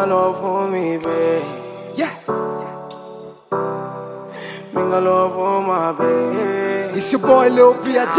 love for me, babe. Yeah. Minga love for my babe. It's your boy Lil B.I.G.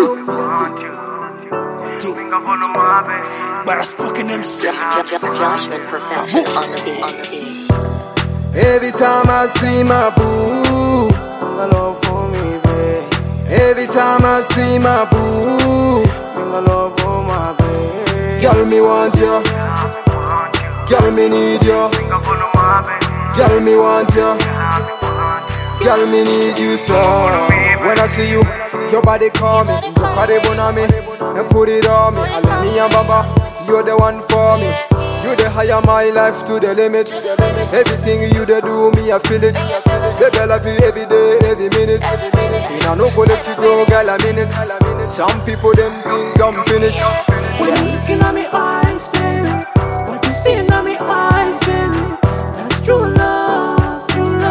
But I spoken MC. Joshman Perfection on the beat. Every time I see my boo, Minga love for me, babe. every time I see my boo, Minga love for my babe. girl me want you, girl me need you, girl me want you, girl me need you so. When I see you, your body call me, you carry on me, and put it on me. And let me and Baba, you're the one for me. You the higher my life to the limits. Everything you the do me, I feel it. Baby, I love you every day, every minute. And I no go let you go, girl, a minute. Some people them think I'm finished. When you looking at me eyes, baby, what you see in my eyes, baby, that's true love,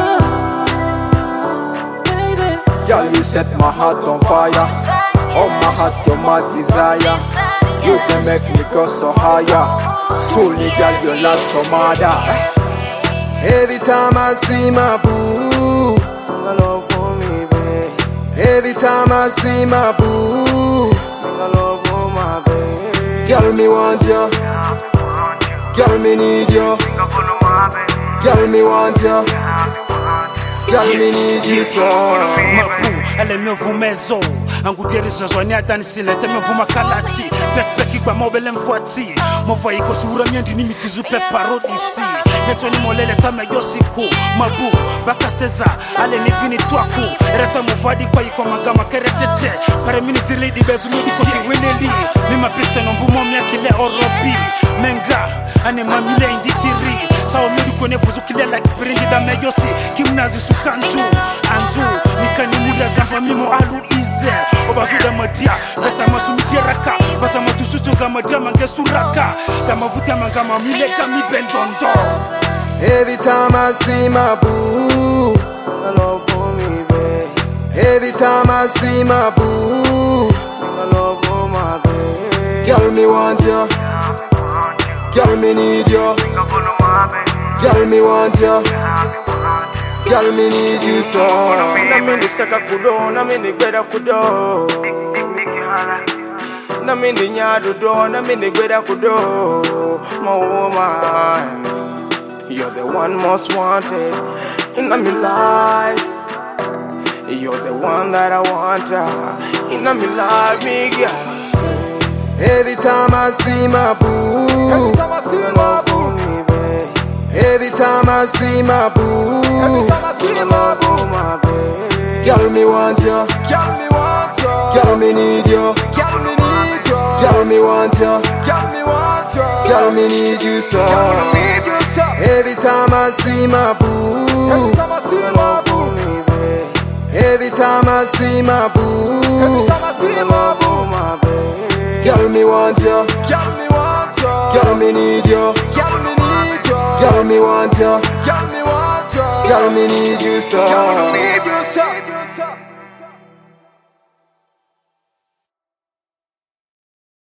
baby. Girl, you set my heart on fire. Oh, my heart, you're my desire. You can make me go so higher. Truly, girl, your love so mother. Every time I see my boo, Minga love for me, babe. every time I see my boo, Minga love for my babe. girl, me want you, girl, me need you, girl, me want you, girl, me need you so. Mabu, elle est mieux vous maison. Un goût de risonne à danser, elle est mieux vous makalati. Pek ba mobile mfuati. Mo voyez ko sura miendi ni mitizu pe parole ici. Netoni molele tama yosiku. Mabu, baka seza, ale ni vini twaku. Reta mo vadi kwa yiko magama keretete. Pare minute lady bezu mudi ko si wineli. Ni mapita no mbumo miakile orobi. Menga, ane mamile inditiri. Sawa mudi kone fuzu kile like brindi da meyosi. Kimnazi sukanju, anju. Nikani muda zampa mimo alu ize. Obazuda madia, beta masumitia raka. Basa matusucho za madia mange suraka. Da mavutia mangama mile kami bendondo. Every time I see my boo, Minga love for me, babe. every time I see my boo, Minga love for my babe. girl, me want you, girl, me need you, girl, me want you, girl, me need you so. Na mini saka kudo, na mini gbeda kudo. Na mini nyado do, na mini gbeda kudo. My woman, you're the one most wanted in my life. You're the one that I want in my life, me girl. Every time I see my boo, every time I see my boo, Me, babe. every time I see my boo, every time I see my boo, My babe. girl, me want you, Girl, me want you. girl, me need you, Girl, me need you. girl, me want you, Girl, me want you. girl, me need you so. Girl, me need you so. Every time I see my boo, Every time I see my boo, me, babe. every time I see my boo, Every time I see my boo, my babe. girl, me want you, Girl, me want you. girl, me need you, Girl, me need you. girl, me want you, Girl, me want you. girl, me need you so. Girl, me need you so.